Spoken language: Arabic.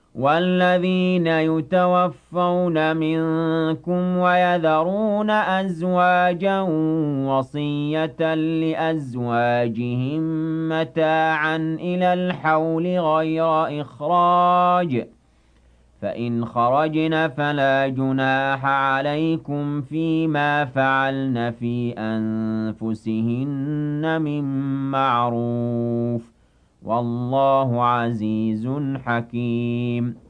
والذين يتوفون منكم ويذرون أزواجا وصية لأزواجهم متاعا إلى الحول غير إخراج فإن خرجن فلا جناح عليكم فيما فعلن في أنفسهن من معروف والله عزيز حكيم